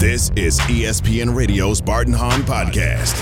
This is ESPN Radio's Bart and Hahn Podcast.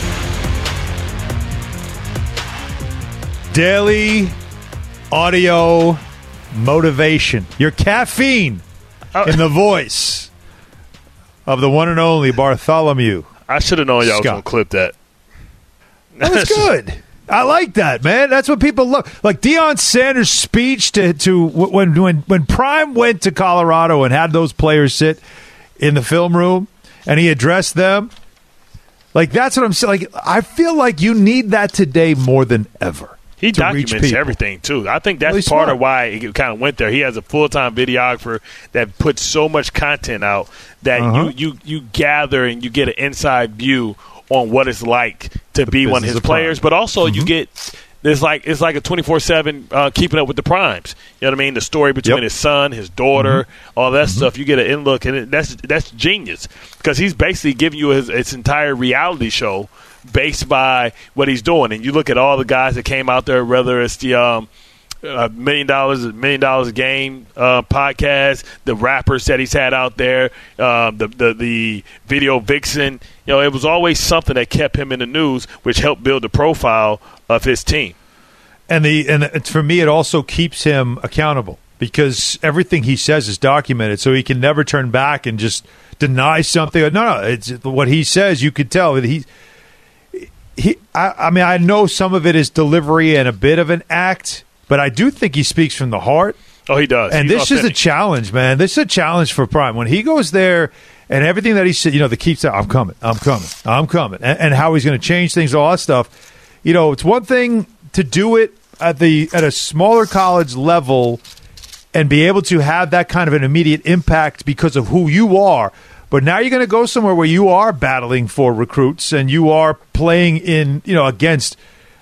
Daily audio motivation. Your caffeine in the voice of the one and only Bartholomew. I should have known y'all was going to clip that. That was good. I like that, man. That's what people love. Like Deion Sanders' speech to when Prime went to Colorado and had those players sit in the film room and he addressed them. Like, that's what I'm saying. Like, I feel like you need that today more than ever. He documents everything, too. I think that's part of why it kind of went there. He has a full-time videographer that puts so much content out that you gather and you get an inside view on what it's like to be one of his players. But also you get – it's like a 24/7 keeping up with the primes. You know what I mean? The story between his son, his daughter, all that stuff. You get an in-look, and that's genius because he's basically giving you his entire reality show based by what he's doing. And you look at all the guys that came out there, whether it's the $1 million a game podcast, the rappers that he's had out there, the video vixen. You know, it was always something that kept him in the news, which helped build the profile of his team. And for me, it also keeps him accountable because everything he says is documented, so he can never turn back and just deny something. No, it's what he says. You could tell that I mean, I know some of it is delivery and a bit of an act, but I do think he speaks from the heart. Oh, he does. And this is a challenge, man. This is a challenge for Prime. When he goes there and everything that he said, you know, the keeps I'm coming, and how he's going to change things, all that stuff. You know, it's one thing to do it at a smaller college level and be able to have that kind of an immediate impact because of who you are. But now you're going to go somewhere where you are battling for recruits and you are playing in, you know, against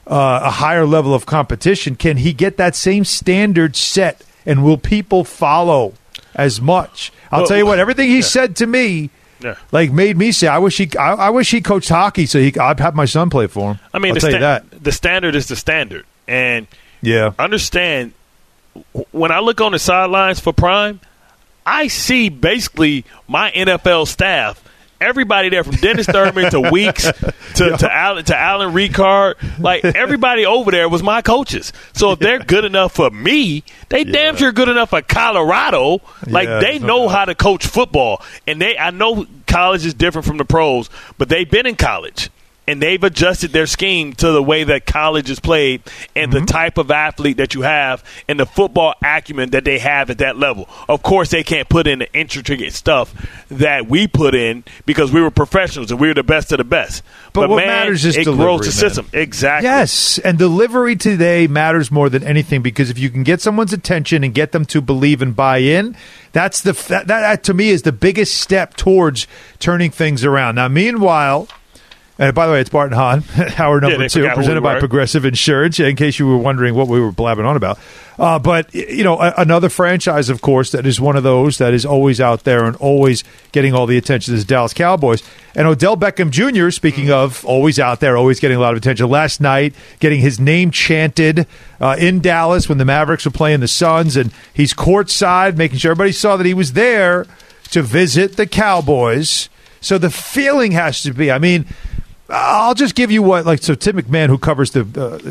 a higher level of competition. Can he get that same standard set, and will people follow as much? I'll tell you what, everything he said to me, like, made me say, I wish he coached hockey so I'd have my son play for him. I mean, I'll tell you that. The standard is the standard, and understand when I look on the sidelines for Prime, I see basically my NFL staff. Everybody there, from Dennis Thurman to Weeks to Alan Ricard, like everybody over there was my coaches. So if they're good enough for me, they damn sure good enough for Colorado. Like they know how to coach football, and I know college is different from the pros, but they've been in college. And they've adjusted their scheme to the way that college is played and the type of athlete that you have and the football acumen that they have at that level. Of course, they can't put in the intricate stuff that we put in because we were professionals and we were the best of the best. But what matters is delivery, grows the system. Exactly. Yes, and delivery today matters more than anything because if you can get someone's attention and get them to believe and buy in, that to me is the biggest step towards turning things around. Now, meanwhile... And by the way, it's Bart and Hahn, hour number 2, presented by Progressive Insurance, in case you were wondering what we were blabbing on about. But, you know, another franchise, of course, that is one of those that is always out there and always getting all the attention is Dallas Cowboys. And Odell Beckham Jr., speaking of always out there, always getting a lot of attention, last night getting his name chanted in Dallas when the Mavericks were playing the Suns. And he's courtside, making sure everybody saw that he was there to visit the Cowboys. So the feeling has to be, I mean... I'll just give you so Tim McMahon, who covers the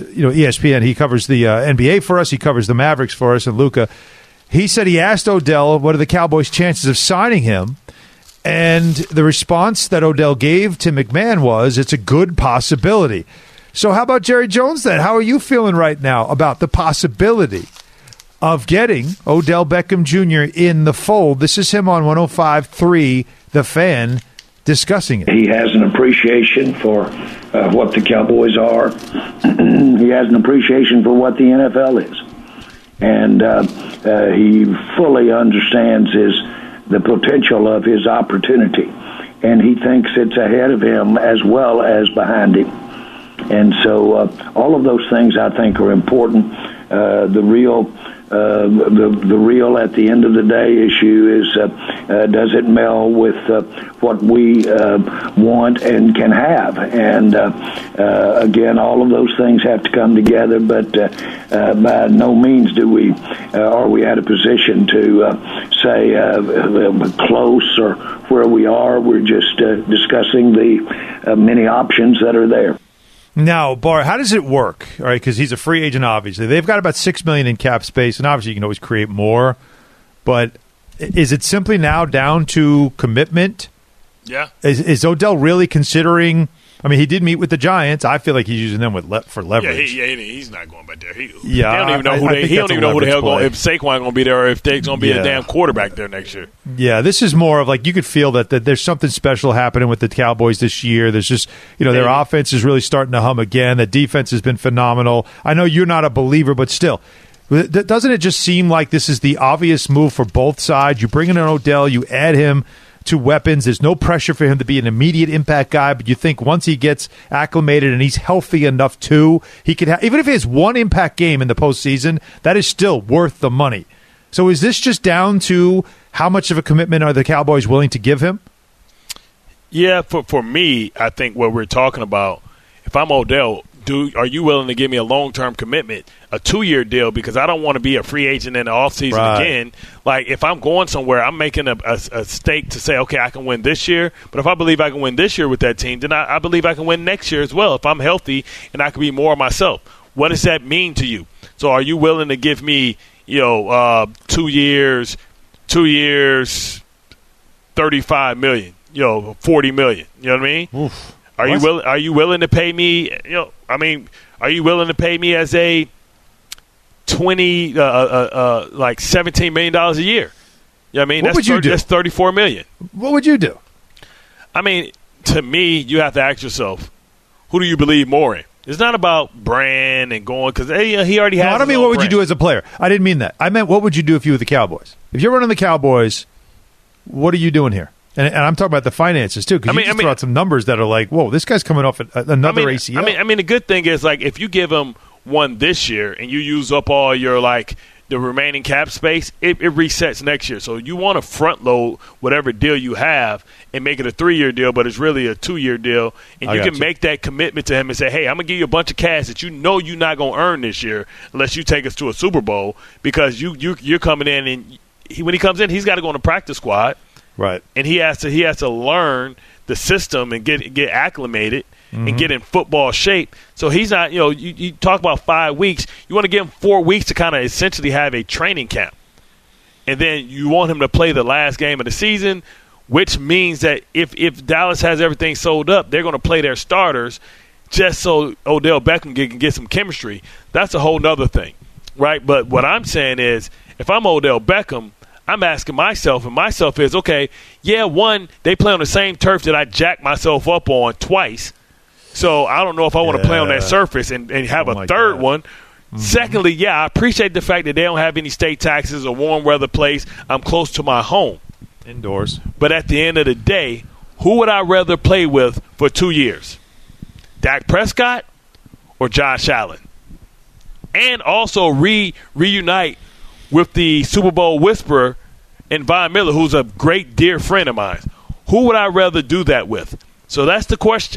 ESPN, he covers the NBA for us, he covers the Mavericks for us, and Luka. He said he asked Odell what are the Cowboys' chances of signing him, and the response that Odell gave to McMahon was it's a good possibility. So how about Jerry Jones then? How are you feeling right now about the possibility of getting Odell Beckham Jr. in the fold? This is him on 105.3 The Fan. Discussing it. He has an appreciation for what the Cowboys are. He has an appreciation for what the NFL is. And he fully understands the potential of his opportunity. And he thinks it's ahead of him as well as behind him. And so all of those things I think are important. The real at the end of the day issue is does it meld with what we want and can have? And again, all of those things have to come together. But by no means are we at a position to say close or where we are. We're just discussing the many options that are there. Now, Bar, how does it work? All right, because he's a free agent, obviously. They've got about $6 million in cap space, and obviously you can always create more. But is it simply now down to commitment? Yeah. Is Odell really considering? I mean, he did meet with the Giants. I feel like he's using them for leverage. Yeah, he's not going back there. He don't even know who the hell going. If Saquon going to be there, or if there's going to be a damn quarterback there next year. Yeah, this is more of like you could feel that there's something special happening with the Cowboys this year. There's just their offense is really starting to hum again. The defense has been phenomenal. I know you're not a believer, but still, doesn't it just seem like this is the obvious move for both sides? You bring in an Odell, you add him to weapons. There's no pressure for him to be an immediate impact guy, but you think once he gets acclimated and he's healthy enough too, he could even if he has one impact game in the postseason, that is still worth the money. So is this just down to how much of a commitment are the Cowboys willing to give him? Yeah, for me, I think what we're talking about, if I'm Odell, are you willing to give me a long-term commitment, a 2-year deal, because I don't want to be a free agent in the offseason again. Like, if I'm going somewhere, I'm making a stake to say, okay, I can win this year. But if I believe I can win this year with that team, then I believe I can win next year as well if I'm healthy and I can be more myself. What does that mean to you? So are you willing to give me, 2 years, $35 million, $40 million? You know what I mean? Oof. Are you willing to pay me? Are you willing to pay me as a $17 million a year? You know what I mean? What would you do? That's $34 million. What would you do? I mean, to me, you have to ask yourself, who do you believe more in? It's not about brand and going because he already has. No, I don't mean what would you do as a player. I didn't mean that. I meant what would you do if you were the Cowboys? If you're running the Cowboys, what are you doing here? And I'm talking about the finances, too, because you just throw out some numbers that are like, whoa, this guy's coming off another ACL. I mean, the good thing is, like, if you give him one this year and you use up all your, the remaining cap space, it resets next year. So you want to front load whatever deal you have and make it a 3-year deal, but it's really a 2-year deal. And you can make that commitment to him and say, hey, I'm going to give you a bunch of cash that you're not going to earn this year unless you take us to a Super Bowl, because you're coming in and when he comes in, he's got to go on the practice squad. Right. And he has to learn the system and get acclimated and get in football shape. So he's not, you talk about 5 weeks. You want to give him 4 weeks to kind of essentially have a training camp. And then you want him to play the last game of the season, which means that if Dallas has everything sold up, they're going to play their starters just so Odell Beckham can get some chemistry. That's a whole nother thing, right? But what I'm saying is, if I'm Odell Beckham, I'm asking myself, and myself is, okay, one, they play on the same turf that I jacked myself up on twice. So I don't know if I want to play on that surface and have a third one. Mm-hmm. Secondly, I appreciate the fact that they don't have any state taxes or warm weather place. I'm close to my home. Indoors. But at the end of the day, who would I rather play with for 2 years? Dak Prescott or Josh Allen? And also reunite with the Super Bowl whisperer and Von Miller, who's a great dear friend of mine. Who would I rather do that with? So that's the question.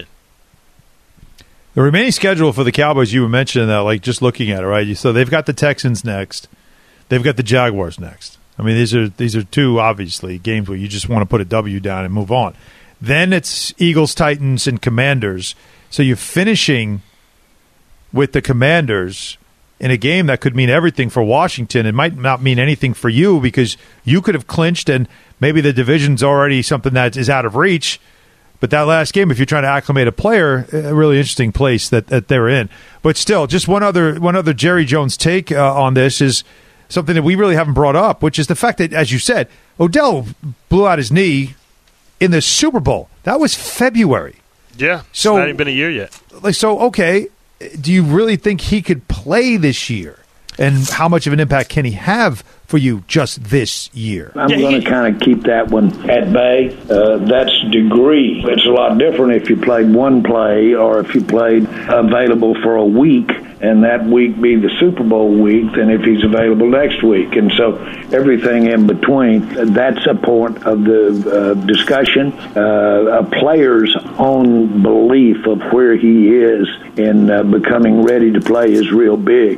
The remaining schedule for the Cowboys, you were mentioning that, like just looking at it, right? So they've got the Texans next. They've got the Jaguars next. I mean, these are two, obviously, games where you just want to put a W down and move on. Then it's Eagles, Titans, and Commanders. So you're finishing with the Commanders in a game that could mean everything for Washington. It might not mean anything for you because you could have clinched and maybe the division's already something that is out of reach. But that last game, if you're trying to acclimate a player, a really interesting place that they're in. But still, just one other Jerry Jones take on this is something that we really haven't brought up, which is the fact that, as you said, Odell blew out his knee in the Super Bowl. That was February. Yeah, so it's not even been a year yet. Okay, do you really think he could play this year? And how much of an impact can he have for you just this year? I'm going to kind of keep that one at bay. That's degree. It's a lot different if you played one play or if you played available for a week and that week be the Super Bowl week than if he's available next week. And so everything in between, that's a point of the discussion. A player's own belief of where he is in becoming ready to play is real big.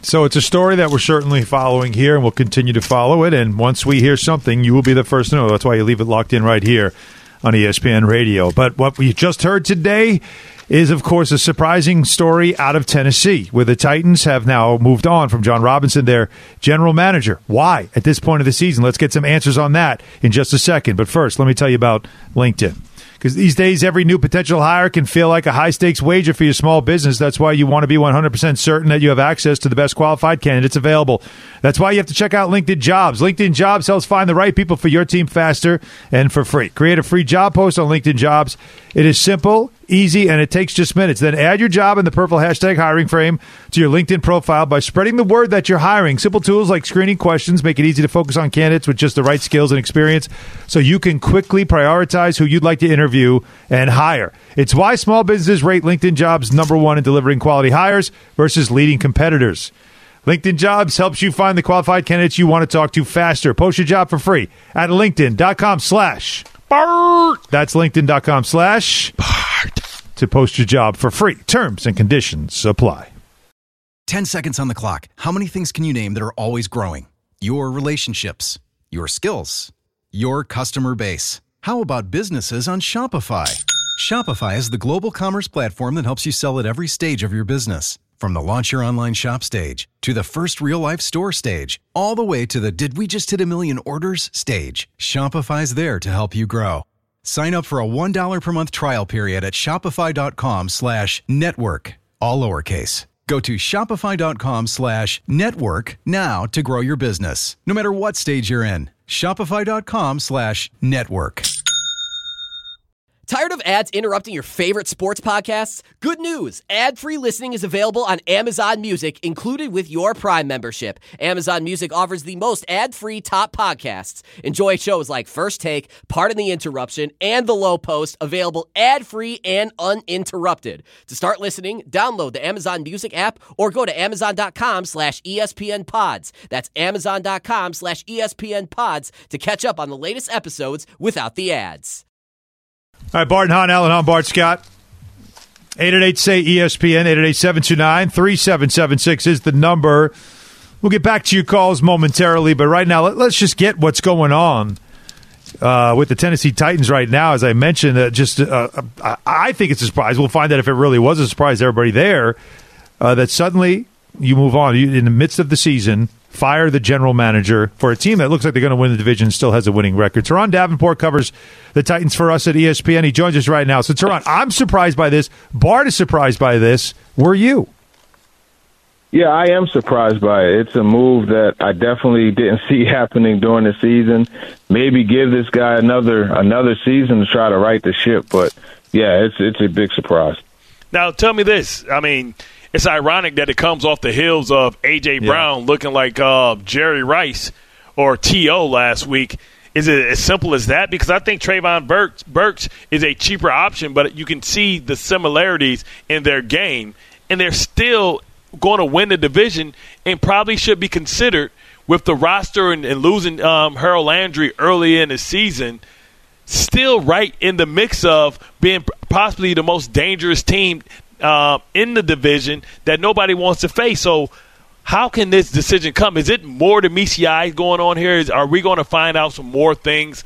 So it's a story that we're certainly following here, and we'll continue to follow it. And once we hear something, you will be the first to know. That's why you leave it locked in right here on ESPN Radio. But what we just heard today is, of course, a surprising story out of Tennessee, where the Titans have now moved on from John Robinson, their general manager. Why at this point of the season? Let's get some answers on that in just a second. But first, let me tell you about LinkedIn. Because these days, every new potential hire can feel like a high-stakes wager for your small business. That's why you want to be 100% certain that you have access to the best qualified candidates available. That's why you have to check out LinkedIn Jobs. LinkedIn Jobs helps find the right people for your team faster and for free. Create a free job post on LinkedIn Jobs. It is simple, easy, and it takes just minutes. Then add your job in the purple hashtag hiring frame to your LinkedIn profile by spreading the word that you're hiring. Simple tools like screening questions make it easy to focus on candidates with just the right skills and experience so you can quickly prioritize who you'd like to interview and hire. It's why small businesses rate LinkedIn Jobs /1 in delivering quality hires versus leading competitors. LinkedIn Jobs helps you find the qualified candidates you want to talk to faster. Post your job for free at linkedin.com/BART. That's linkedin.com/BART to post your job for free. Terms and conditions apply. 10 seconds on the clock. How many things can you name that are always growing? Your relationships, your skills, your customer base. How about businesses on Shopify? Shopify is the global commerce platform that helps you sell at every stage of your business. From the launch your online shop stage to the first real-life store stage, all the way to the did we just hit a million orders stage, Shopify's there to help you grow. Sign up for a $1 per month trial period at shopify.com/network, all lowercase. Go to shopify.com/network now to grow your business, no matter what stage you're in. Shopify.com/network. Tired of ads interrupting your favorite sports podcasts? Good news! Ad-free listening is available on Amazon Music, included with your Prime membership. Amazon Music offers the most ad-free top podcasts. Enjoy shows like First Take, Pardon the Interruption, and The Low Post, available ad-free and uninterrupted. To start listening, download the Amazon Music app or go to amazon.com/ESPN Pods. That's amazon.com/ESPN Pods to catch up on the latest episodes without the ads. All right, Bart and Hahn, Alan Hahn, Bart Scott. 888-SAY-ESPN, 888-729-3776 is the number. We'll get back to your calls momentarily, but right now, let's just get what's going on with the Tennessee Titans right now. As I mentioned, I think it's a surprise. We'll find out if it really was a surprise to everybody there, that suddenly you move on. You, in the midst of the season, fire the general manager for a team that looks like they're going to win the division, still has a winning record. Teron Davenport covers the Titans for us at ESPN. He joins us right now. So, Teron, I'm surprised by this. Bart is surprised by this. Were you? Yeah, I am surprised by it. It's a move that I definitely didn't see happening during the season. Maybe give this guy another season to try to right the ship. But, yeah, it's a big surprise. Now, tell me this. I mean, it's ironic that it comes off the heels of A.J. Brown looking like Jerry Rice or T.O. last week. Is it as simple as that? Because I think Trayvon Burks is a cheaper option, but you can see the similarities in their game, and they're still going to win the division and probably should be considered with the roster and losing Harold Landry early in the season, still right in the mix of being possibly the most dangerous team in the division that nobody wants to face. So how can this decision come? Is it more to Misiai going on here? Are we going to find out some more things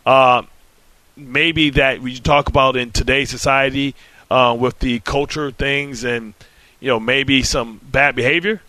maybe that we talk about in today's society with the culture things and, maybe some bad behavior?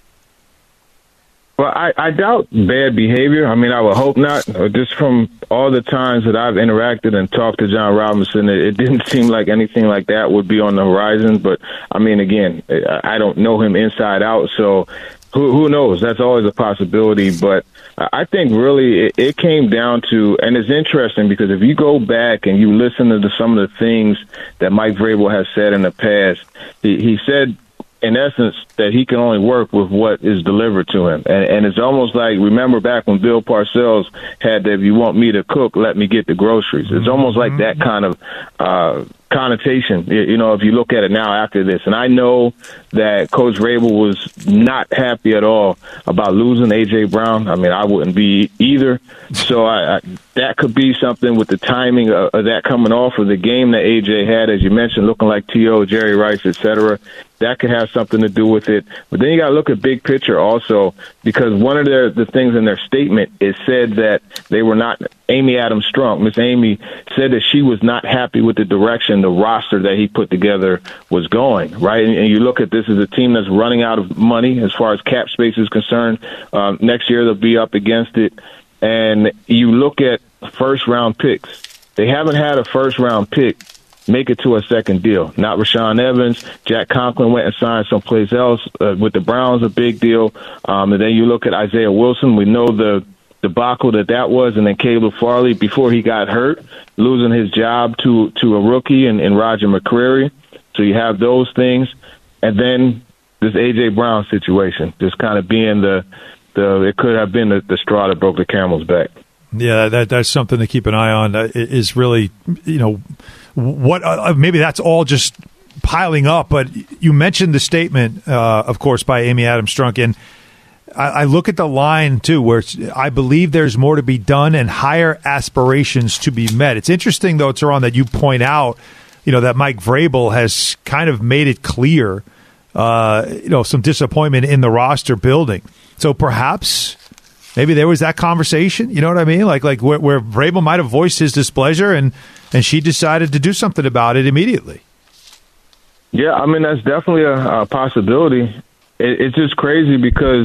Well, I doubt bad behavior. I mean, I would hope not. Just from all the times that I've interacted and talked to John Robinson, it didn't seem like anything like that would be on the horizon. But, I mean, again, I don't know him inside out, so who knows? That's always a possibility. But I think really it came down to, and it's interesting because if you go back and you listen to some of the things that Mike Vrabel has said in the past, he said, in essence, that he can only work with what is delivered to him. And it's almost like, remember back when Bill Parcells had the, if you want me to cook, let me get the groceries. It's almost like that kind of connotation, if you look at it now after this. And I know that Coach Vrabel was not happy at all about losing A.J. Brown. I mean, I wouldn't be either. So that could be something with the timing of that coming off of the game that A.J. had, as you mentioned, looking like T.O., Jerry Rice, et cetera. that could have something to do with it. But then you got to look at big picture also, because one of the things in their statement is said that they were not. Amy Adams Strunk, Miss Amy, said that she was not happy with the direction the roster that he put together was going, right? And you look at this as a team that's running out of money as far as cap space is concerned. Next year they'll be up against it. And you look at first-round picks. They haven't had a first-round pick make it to a second deal. Not Rashaan Evans. Jack Conklin went and signed someplace else. With the Browns, a big deal. And then you look at Isaiah Wilson. We know the debacle that was, and then Caleb Farley before he got hurt, losing his job to a rookie in Roger McCreary. So you have those things, and then this A.J. Brown situation, just kind of being it could have been the straw that broke the camel's back. Yeah, that's something to keep an eye on. Is really, what maybe that's all just piling up. But you mentioned the statement, of course, by Amy Adams Strunk, and I look at the line, too, where I believe there's more to be done and higher aspirations to be met. It's interesting, though, Teron, that you point out, that Mike Vrabel has kind of made it clear, some disappointment in the roster building. So perhaps maybe there was that conversation, you know what I mean? Like where Vrabel might have voiced his displeasure and she decided to do something about it immediately. Yeah, I mean, that's definitely a possibility. It's just crazy because,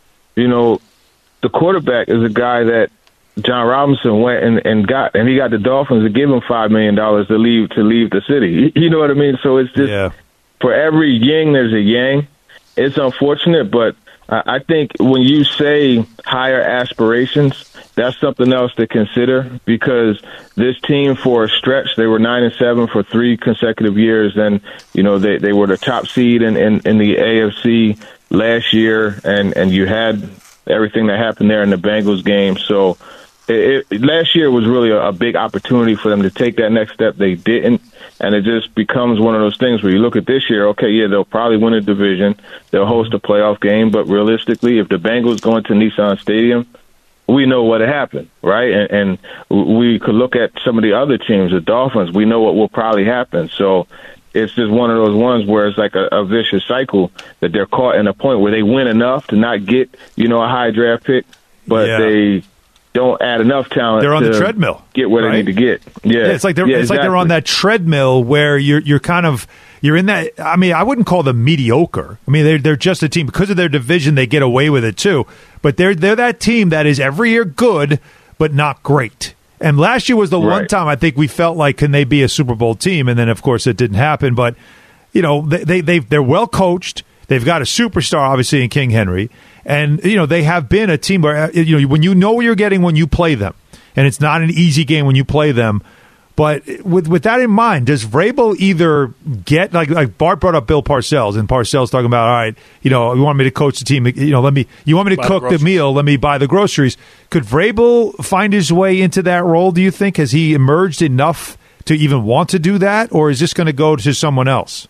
the quarterback is a guy that John Robinson went and got the Dolphins to give him $5 million to leave the city. You know what I mean? So it's just for every yin, there's a yang. It's unfortunate, but I think when you say higher aspirations, that's something else to consider, because this team for a stretch, they were 9-7 for 3 consecutive years. And, they were the top seed in the AFC last year, and you had everything that happened there in the Bengals game. So last year was really a big opportunity for them to take that next step. They didn't, and it just becomes one of those things where you look at this year, okay, yeah, they'll probably win a division, they'll host a playoff game, but realistically, if the Bengals go into Nissan Stadium, we know what happened, right? And we could look at some of the other teams, the Dolphins, we know what will probably happen. So it's just one of those ones where it's like a vicious cycle that they're caught in a point where they win enough to not get, a high draft pick, but they don't add enough talent. They're on the treadmill, get where they need to get. Yeah, it's like they're on that treadmill where you're in that. I mean, I wouldn't call them mediocre. I mean, they're just a team because of their division. They get away with it too, but they're that team that is every year good but not great. And last year was the one time I think we felt like, can they be a Super Bowl team? And then of course it didn't happen. But they're well coached. They've got a superstar, obviously, in King Henry. And, they have been a team where, when you know what you're getting when you play them, and it's not an easy game when you play them. But with that in mind, does Vrabel either get, like Bart brought up Bill Parcells, and Parcells talking about, all right, you want me to coach the team, you want me to cook the meal, let me buy the groceries. Could Vrabel find his way into that role, do you think? Has he emerged enough to even want to do that, or is this going to go to someone else?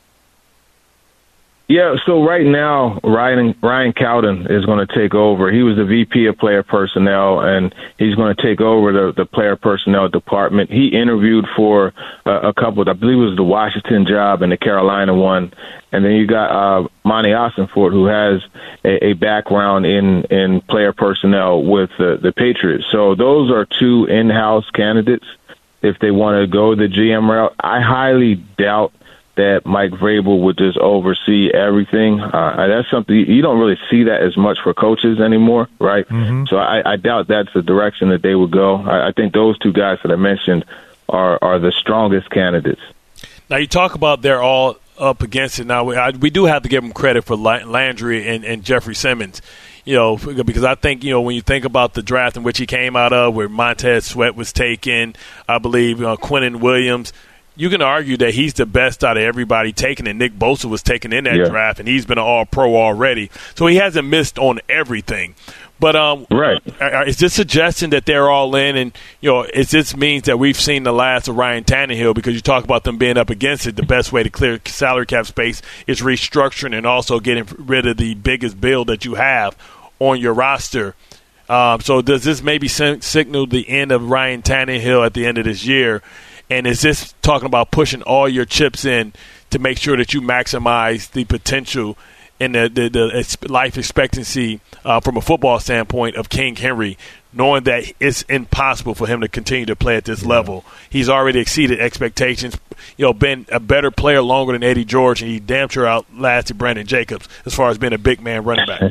Yeah, so right now, Ryan Cowden is going to take over. He was the VP of player personnel, and he's going to take over the player personnel department. He interviewed for a couple, I believe it was the Washington job and the Carolina one. And then you got Monty Ossenfort, who has a background in player personnel with the Patriots. So those are 2 in-house candidates if they want to go the GM route. I highly doubt that Mike Vrabel would just oversee everything. That's something you don't really see that as much for coaches anymore, right? Mm-hmm. So I doubt that's the direction that they would go. I think those 2 guys that I mentioned are the strongest candidates. Now, you talk about they're all up against it. Now, we do have to give them credit for Landry and Jeffrey Simmons, because I think, when you think about the draft in which he came out of, where Montez Sweat was taken, I believe Quinnen Williams, you can argue that he's the best out of everybody taken, and Nick Bosa was taken in that draft, and he's been an all-pro already. So he hasn't missed on everything. But is this suggesting that they're all in, and is this means that we've seen the last of Ryan Tannehill? Because you talk about them being up against it, the best way to clear salary cap space is restructuring and also getting rid of the biggest bill that you have on your roster. So does this maybe signal the end of Ryan Tannehill at the end of this year? And is this talking about pushing all your chips in to make sure that you maximize the potential and the life expectancy from a football standpoint of King Henry, knowing that it's impossible for him to continue to play at this level? He's already exceeded expectations, been a better player longer than Eddie George, and he damn sure outlasted Brandon Jacobs as far as being a big man running back.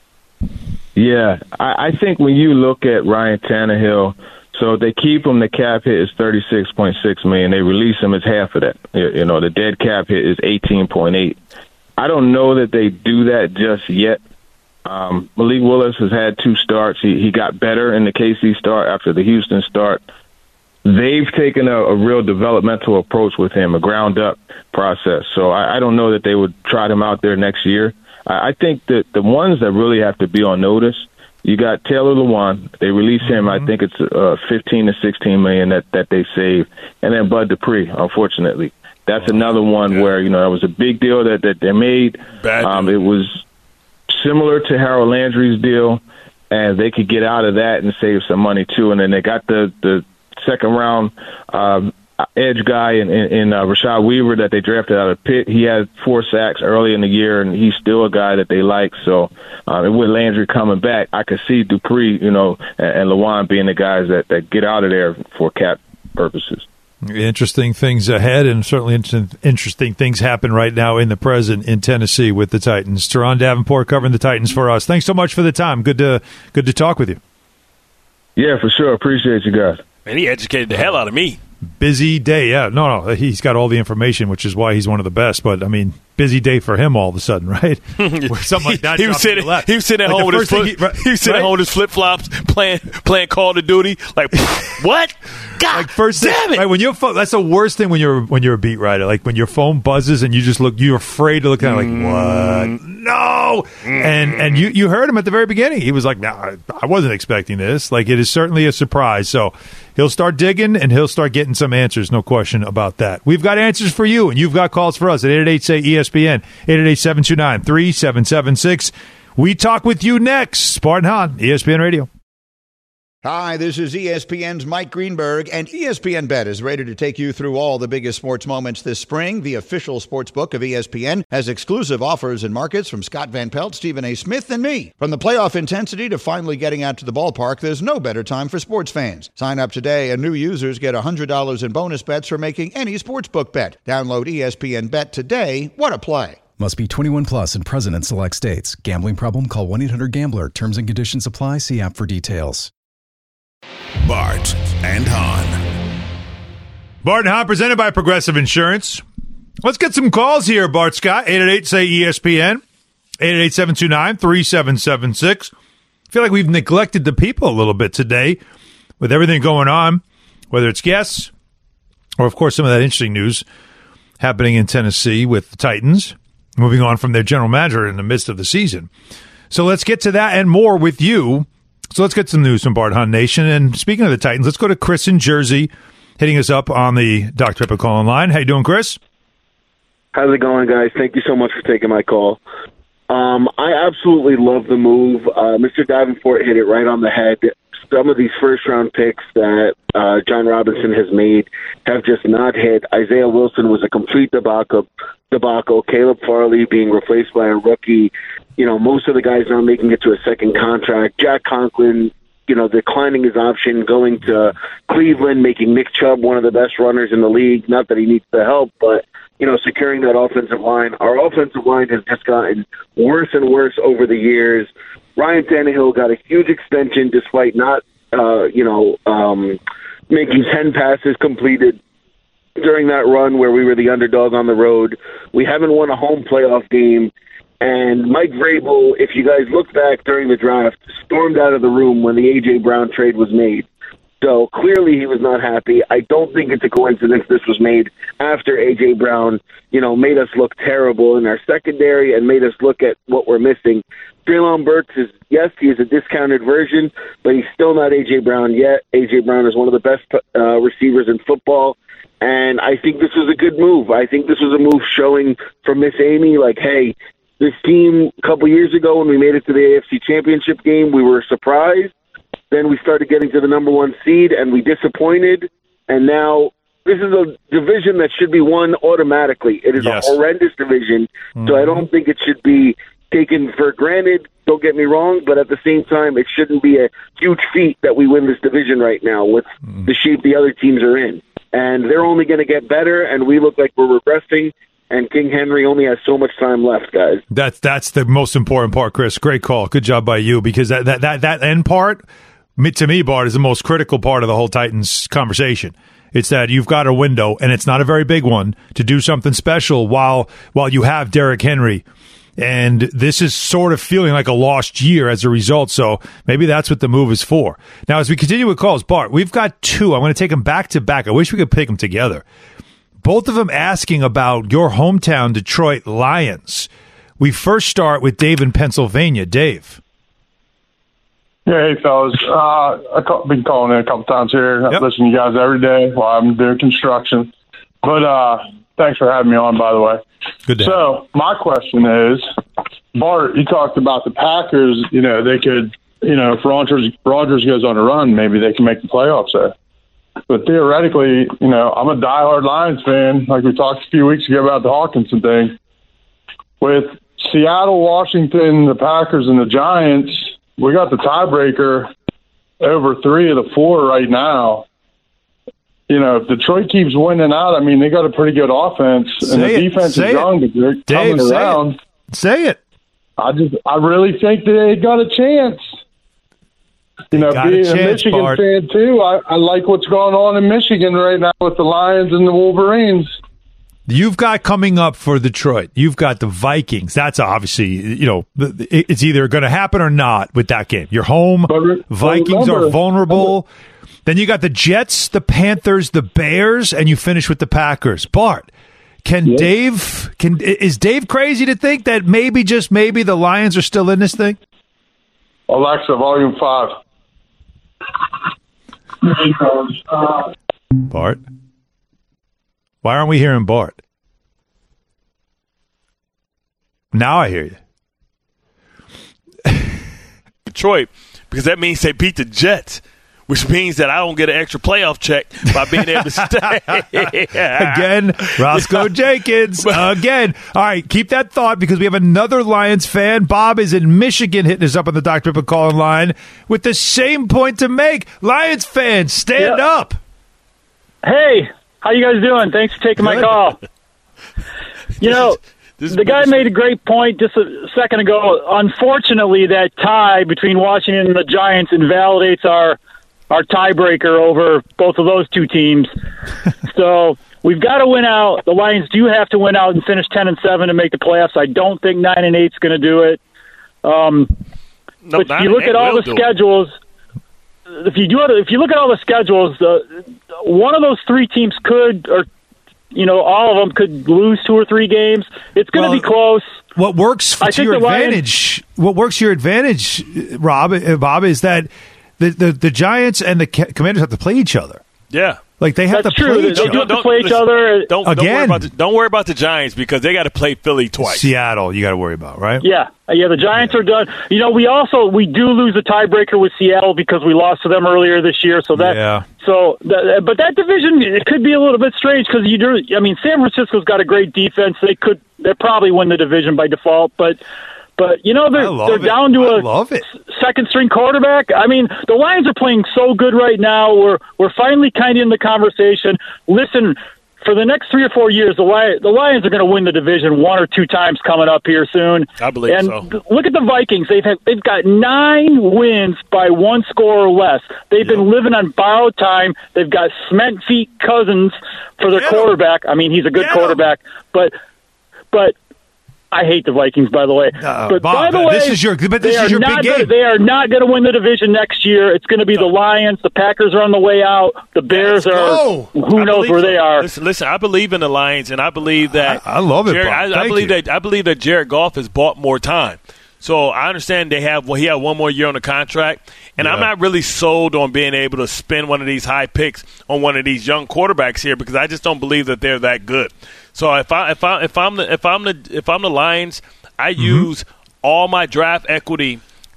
Yeah, I think when you look at Ryan Tannehill, so they keep him, the cap hit is $36.6 million. They release him as half of that. The dead cap hit is $18.8. I don't know that they do that just yet. Malik Willis has had 2 starts. He got better in the KC start after the Houston start. They've taken a real developmental approach with him, a ground-up process. So I don't know that they would trot him out there next year. I think that the ones that really have to be on notice, you got Taylor Lewan. They release him. I think it's $15 to $16 million that they save, and then Bud Dupree. Unfortunately, that's another one where that was a big deal that they made. It was similar to Harold Landry's deal, and they could get out of that and save some money too. And then they got the second round edge guy in Rashad Weaver that they drafted out of Pitt. He had 4 sacks early in the year, and he's still a guy that they like. So with Landry coming back, I could see Dupree, and Lewan being the guys that get out of there for cap purposes. Interesting things ahead, and certainly interesting things happen right now in the present in Tennessee with the Titans. Teron Davenport covering the Titans for us. Thanks so much for the time. Good to talk with you. Yeah, for sure. Appreciate you guys. And he educated the hell out of me. Busy day, yeah. No, he's got all the information, which is why he's one of the best. But, I mean, busy day for him all of a sudden, right? Something like that. He was sitting at home with his flip-flops playing Call of Duty. Like, what? God damn it. Right, when your phone, that's the worst thing when you're a beat writer. Like, when your phone buzzes and you're afraid to look at it like, what? No! And you heard him at the very beginning. He was like, no, I wasn't expecting this. Like, it is certainly a surprise. So he'll start digging and he'll start getting some answers. No question about that. We've got answers for you, and you've got calls for us at 888-SAY-ESPN, 888-729-3776. We talk with you next. Spartan Hahn, ESPN Radio. Hi, this is ESPN's Mike Greenberg, and ESPN Bet is ready to take you through all the biggest sports moments this spring. The official sports book of ESPN has exclusive offers and markets from Scott Van Pelt, Stephen A. Smith, and me. From the playoff intensity to finally getting out to the ballpark, there's no better time for sports fans. Sign up today, and new users get $100 in bonus bets for making any sportsbook bet. Download ESPN Bet today. What a play. Must be 21 plus and present in select states. Gambling problem? Call 1-800-GAMBLER. Terms and conditions apply. See app for details. Bart and Hahn. Bart and Hahn presented by Progressive Insurance. Let's get some calls here, Bart Scott. 888-SAY-ESPN, 888-729-3776. I feel like we've neglected the people a little bit today with everything going on, whether it's guests or, of course, some of that interesting news happening in Tennessee with the Titans, moving on from their general manager in the midst of the season. So let's get to that and more with you. So let's get some news from Bart Hahn Nation. And speaking of the Titans, let's go to Chris in Jersey, hitting us up on the Dr. Pepper call line. How you doing, Chris? How's it going, guys? Thank you so much for taking my call. I absolutely love the move. Mr. Davenport hit it right on the head. Some of these first-round picks that John Robinson has made have just not hit. Isaiah Wilson was a complete debacle. Caleb Farley being replaced by a rookie. Most of the guys not making it to a second contract. Jack Conklin, declining his option, going to Cleveland, making Nick Chubb one of the best runners in the league. Not that he needs the help, but, securing that offensive line. Our offensive line has just gotten worse and worse over the years. Ryan Tannehill got a huge extension despite not, making 10 passes completed during that run where we were the underdog on the road. We haven't won a home playoff game. And Mike Vrabel, if you guys look back during the draft, stormed out of the room when the A.J. Brown trade was made. So clearly he was not happy. I don't think it's a coincidence this was made after A.J. Brown, made us look terrible in our secondary and made us look at what we're missing. Treylon Burks he is a discounted version, but he's still not A.J. Brown yet. A.J. Brown is one of the best receivers in football. And I think this was a good move. I think this was a move showing from Miss Amy, like, hey, this team a couple years ago when we made it to the AFC Championship game, we were surprised. Then we started getting to the number 1 seed, and we disappointed. And now this is a division that should be won automatically. It is a horrendous division, so I don't think it should be taken for granted. Don't get me wrong, but at the same time, it shouldn't be a huge feat that we win this division right now with the shape the other teams are in. And they're only going to get better, and we look like we're regressing. And King Henry only has so much time left, guys. That's the most important part, Chris. Great call. Good job by you, because that end part, to me, Bart, is the most critical part of the whole Titans conversation. It's that you've got a window, and it's not a very big one, to do something special while you have Derrick Henry. And this is sort of feeling like a lost year as a result, so maybe that's what the move is for. Now, as we continue with calls, Bart, we've got two. I'm going to take them back to back. I wish we could pick them together. Both of them asking about your hometown Detroit Lions. We first start with Dave in Pennsylvania. Dave. Yeah, hey, fellas. I've been calling in a couple times here. I listen to you guys every day while I'm doing construction. But thanks for having me on, by the way. Good day. So my question is, Bart, you talked about the Packers. You know, they could, if Rodgers goes on a run, maybe they can make the playoffs there. But theoretically, I'm a diehard Lions fan, like we talked a few weeks ago about the Hawkinson thing. With Seattle, Washington, the Packers, and the Giants, we got the tiebreaker over 3 of the 4 right now. If Detroit keeps winning out, they got a pretty good offense, and the defense is young, but they're coming around. Say it. I really think they got a chance. Being a Michigan Bart. fan, too, I like what's going on in Michigan right now with the Lions and the Wolverines. You've got coming up for Detroit, you've got the Vikings. That's obviously, it's either going to happen or not with that game. You're home. Vikings are vulnerable. Then you got the Jets, the Panthers, the Bears, and you finish with the Packers. Bart, is Dave crazy to think that maybe, just maybe, the Lions are still in this thing? Alexa, volume 5. Bart? Why aren't we hearing Bart? Now I hear you. Detroit, because that means they beat the Jets, which means that I don't get an extra playoff check by being able to stay. Again, Roscoe Jenkins. Again. All right, keep that thought, because we have another Lions fan. Bob is in Michigan hitting us up on the Dr. Pippa call-in line with the same point to make. Lions fans, stand up. Hey, how you guys doing? Thanks for taking my call. The guy made a great point just a second ago. Unfortunately, that tie between Washington and the Giants invalidates our tiebreaker over both of those two teams. So we've got to win out. The Lions do have to win out and finish 10-7 to make the playoffs. I don't think 9-8 is going to do it. But if you look at all the schedules, if you look at all the schedules, one of those 3 teams could, or all of them could lose 2 or 3 games. It's going to be close. What works to your advantage? What works to your advantage, Bob, is that the Giants and the Commanders have to play each other. Yeah. Like they have That's to true. play each other. Don't play each other. Don't worry about the Giants, because they got to play Philly twice. Seattle, you got to worry about, right? Yeah. The Giants are done. We do lose the tiebreaker with Seattle because we lost to them earlier this year. So but that division, it could be a little bit strange because San Francisco's got a great defense. They'll probably win the division by default, but they're down to a second-string quarterback. The Lions are playing so good right now. We're finally kind of in the conversation. Listen, for the next 3 or 4 years, the Lions are going to win the division 1 or 2 times coming up here soon. I believe so. Look at the Vikings. They've got 9 wins by 1 score or less. They've been living on borrowed time. They've got cement feet Cousins for their quarterback. He's a good quarterback, but I hate the Vikings, by the way. But Bob, by the way, this is your big game. They are not going to win the division next year. It's going to be the Lions. The Packers are on the way out. The Bears are. Who knows where they are? Listen, I believe in the Lions, and I believe that I love it. I believe that Jared Goff has bought more time. So I understand he had 1 more year on the contract, and I'm not really sold on being able to spend one of these high picks on one of these young quarterbacks here, because I just don't believe that they're that good. So if I'm the Lions, I use all my draft equity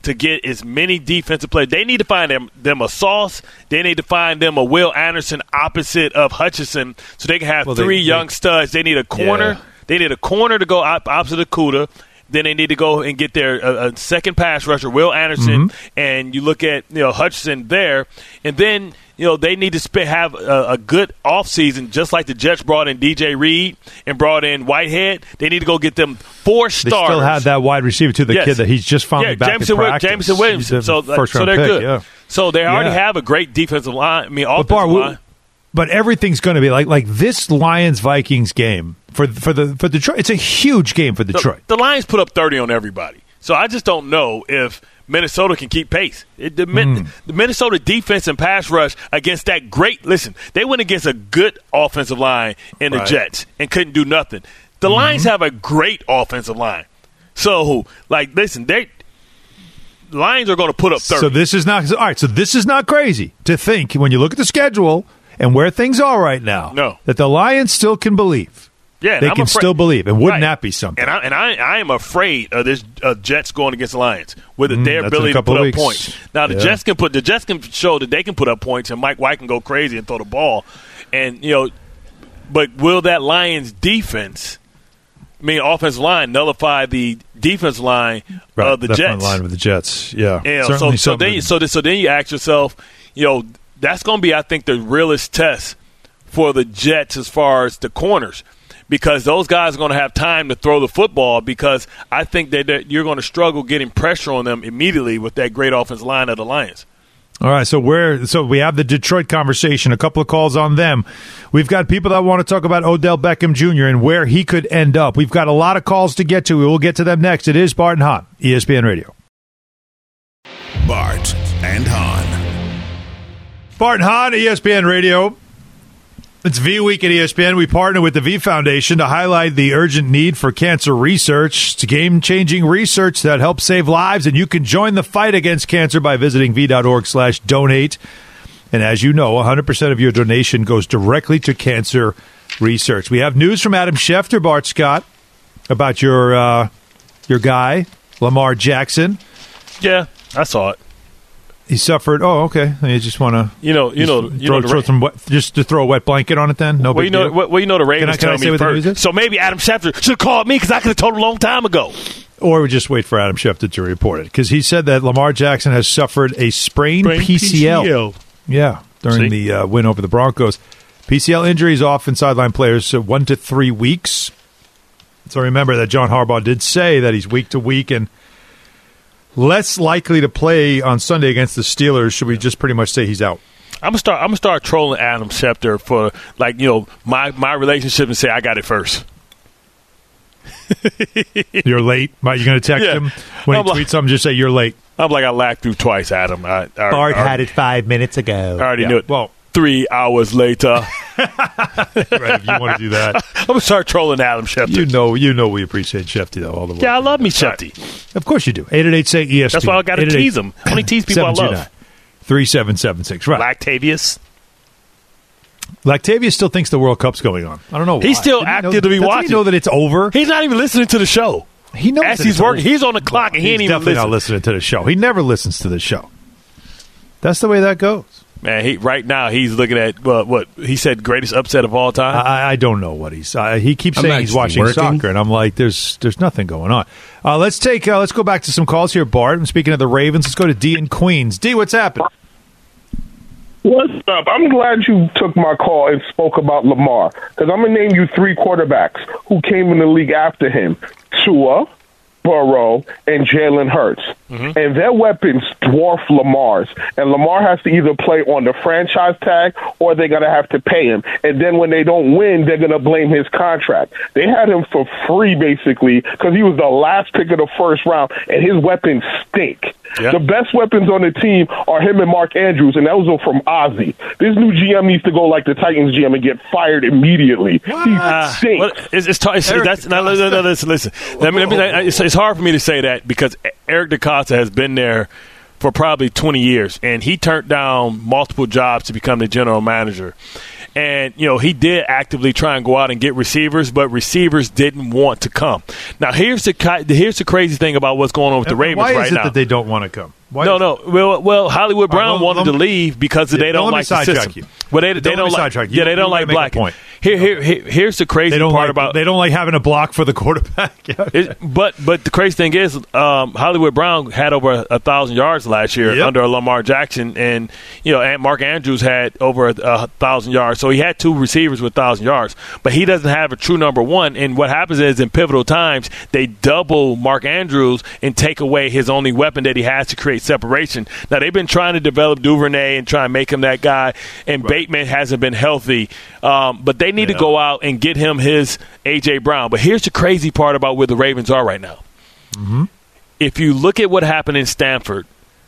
to get as many defensive players. They need to find them a Sauce. They need to find them a Will Anderson opposite of Hutchinson so they can have three young studs. They need a corner. Yeah. They need a corner to go opposite of Kuda. Then they need to go and get their a second pass rusher, Will Anderson, and you look at Hutchinson there, and then they need to have a good offseason, just like the Jets brought in DJ Reed and brought in Whitehead. They need to go get them 4 stars. They still have that wide receiver to the kid that he's just finally back in practice. Jameson Williams. So they're good. Yeah. So they already have a great defensive line. I mean, offensive line. But everything's going to be like this Lions-Vikings game for Detroit. It's a huge game for Detroit. The Lions put up 30 on everybody. So I just don't know if Minnesota can keep pace. The Minnesota defense and pass rush against that great – listen, they went against a good offensive line in the Jets and couldn't do nothing. The Lions have a great offensive line. So, listen, the Lions are going to put up 30. So this is not – all right, so this is not crazy to think when you look at the schedule – and where things are right now, that the Lions still can believe. Yeah, they can still believe. And wouldn't that be something? And I am afraid of this Jets going against the Lions with their ability to put up points. Now the Jets can show that they can put up points, and Mike White can go crazy and throw the ball. And but will that Lions defense, offensive line, nullify the defense line of the Jets? Line with the Jets, yeah. So then you ask yourself, that's going to be, I think, the realest test for the Jets as far as the corners, because those guys are going to have time to throw the football, because I think that you're going to struggle getting pressure on them immediately with that great offensive line of the Lions. All right, so we have the Detroit conversation, a couple of calls on them. We've got people that want to talk about Odell Beckham Jr. and where he could end up. We've got a lot of calls to get to. We will get to them next. It is Bart and Hahn, ESPN Radio. Bart and Hahn. Bart and Hahn, ESPN Radio. It's V Week at ESPN. We partner with the V Foundation to highlight the urgent need for cancer research. It's game-changing research that helps save lives, and you can join the fight against cancer by visiting v.org/donate. And as you know, 100% of your donation goes directly to cancer research. We have news from Adam Schefter, Bart Scott, about your guy, Lamar Jackson. Yeah, I saw it. He suffered. Oh, okay. You just want to, just to throw a wet blanket on it. Then no. The Ravens tell me first. So maybe Adam Schefter should have called me, because I could have told him a long time ago. Or we just wait for Adam Schefter to report it, because he said that Lamar Jackson has suffered a sprained PCL. Yeah, during the win over the Broncos. PCL injuries often sideline players 1 to 3 weeks. So remember that John Harbaugh did say that he's week to week and less likely to play on Sunday against the Steelers. Should we just pretty much say he's out? I'm gonna start trolling Adam Schefter for my relationship and say I got it first. You're late. You're going to text him when he tweets something. Just say you're late. I'm like, I lagged through twice, Adam. Bart had it 5 minutes ago. I already knew it. Well, 3 hours later. Right, if you want to do that. I'm going to start trolling Adam Schefter. You know we appreciate Shefty, though, all the way. Yeah, I love me Shefty. Of course you do. 888-SAY-ESPN. That's why I got to tease him. I only tease people I love. 3776. Right. Lactavius still thinks the World Cup's going on. I don't know why. He's still actively watching. Does he know that it's over? He's not even listening to the show. He knows as he's working. He's on the clock, and he ain't even definitely listening. Not listening to the show. He never listens to the show. That's the way that goes. Man, right now he's looking at what he said, greatest upset of all time. I don't know what he keeps saying he's watching soccer, and I'm like, there's nothing going on. Let's go back to some calls here, Bart. And speaking of the Ravens, let's go to D in Queens. D, what's happening? What's up? I'm glad you took my call and spoke about Lamar, because I'm going to name you 3 quarterbacks who came in the league after him: Tua, Burrow, and Jalen Hurts. Mm-hmm. And their weapons dwarf Lamar's. And Lamar has to either play on the franchise tag or they're going to have to pay him. And then when they don't win, they're going to blame his contract. They had him for free, basically, because he was the last pick of the first round, and his weapons stink. Yep. The best weapons on the team are him and Mark Andrews, and those are from Ozzie. This new GM needs to go like the Titans GM and get fired immediately. He stinks. Listen. It's hard for me to say that because Eric DeCosta has been there for probably 20 years, and he turned down multiple jobs to become the general manager. And, he did actively try and go out and get receivers, but receivers didn't want to come. Now, here's the crazy thing about what's going on with the Ravens right now. Why is it that they don't want to come? No. Well, Hollywood Brown wanted to leave because they don't like the system. Well, they don't like. Yeah, they don't like blocking. Here's the crazy part about they don't like having a block for the quarterback. But the crazy thing is, Hollywood Brown had over 1,000 yards last year under Lamar Jackson, and Mark Andrews had over 1,000 yards. So he had 2 receivers with 1,000 yards, but he doesn't have a true number one. And what happens is, in pivotal times, they double Mark Andrews and take away his only weapon that he has to create separation. Now, they've been trying to develop Duvernay and try and make him that guy, and Bateman hasn't been healthy. But they need to go out and get him his A.J. Brown. But here's the crazy part about where the Ravens are right now. Mm-hmm. If you look at what happened in Stanford,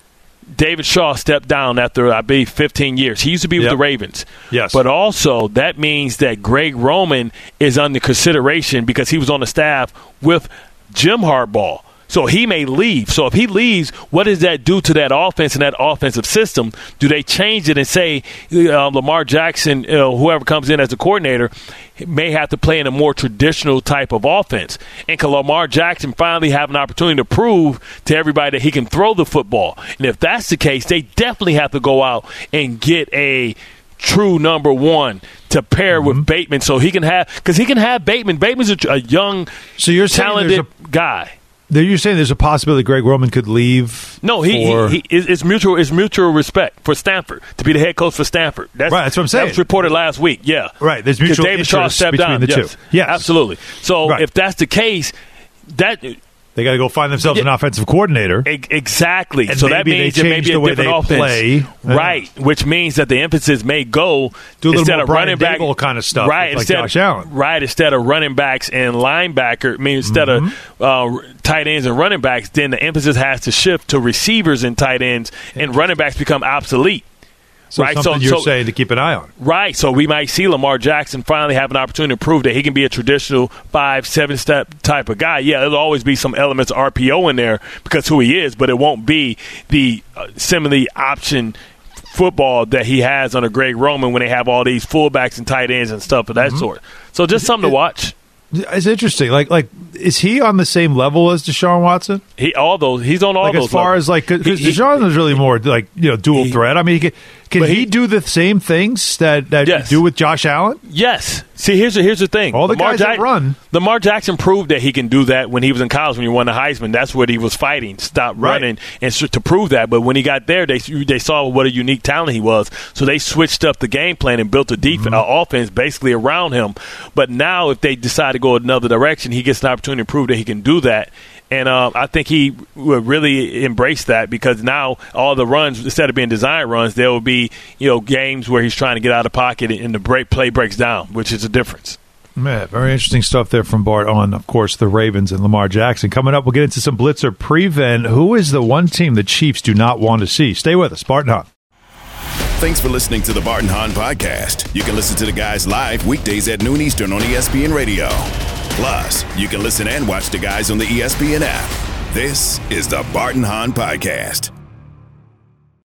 David Shaw stepped down after, I believe, 15 years. He used to be with the Ravens. Yes. But also, that means that Greg Roman is under consideration because he was on the staff with Jim Harbaugh. So he may leave. So if he leaves, what does that do to that offense and that offensive system? Do they change it and say Lamar Jackson, whoever comes in as a coordinator, may have to play in a more traditional type of offense? And can Lamar Jackson finally have an opportunity to prove to everybody that he can throw the football? And if that's the case, they definitely have to go out and get a true number one to pair with Bateman so he can have – because he can have Bateman. Bateman's a young, talented guy. You're saying there's a possibility Greg Roman could leave? No, it's mutual respect for Stanford to be the head coach for Stanford. Right, that's what I'm saying. That was reported last week. Yeah, right. There's mutual David Shaw stepped down. The two. Yes, absolutely. So if that's the case, that they got to go find themselves an offensive coordinator. Exactly. And so that means it may be a different offense, right? Which means that the emphasis may go do a little instead more of running back kind of stuff, right? Like Josh Allen, right? Instead of running backs and linebacker, instead of tight ends and running backs, then the emphasis has to shift to receivers and tight ends, and running backs become obsolete. So something you're saying to keep an eye on. Right. So we might see Lamar Jackson finally have an opportunity to prove that he can be a traditional 5-7-step type of guy. Yeah, there'll always be some elements of RPO in there because who he is, but it won't be the similarly option football that he has under Greg Roman when they have all these fullbacks and tight ends and stuff of that sort. So just something to watch. It's interesting. Like, is he on the same level as Deshaun Watson? He's on all those. As far as because Deshaun is really more dual threat. I mean, can he do the same things that you do with Josh Allen? Yes. See, here's the thing. All the guys that run. Lamar Jackson proved that he can do that when he was in college when he won the Heisman. That's what he was fighting. Stop running and to prove that. But when he got there, they saw what a unique talent he was. So they switched up the game plan and built a offense basically around him. But now if they decide to go another direction, he gets an opportunity to prove that he can do that. And I think he would really embrace that because now all the runs, instead of being design runs, there will be games where he's trying to get out of pocket and the play breaks down, which is a difference. Man, very interesting stuff there from Bart on, of course, the Ravens and Lamar Jackson. Coming up, we'll get into some Blitzer prevent. Who is the one team the Chiefs do not want to see? Stay with us. Bart and Hahn. Thanks for listening to the Bart and Hahn podcast. You can listen to the guys live weekdays at noon Eastern on ESPN Radio. Plus, you can listen and watch the guys on the ESPN app. This is the Bart and Hahn podcast.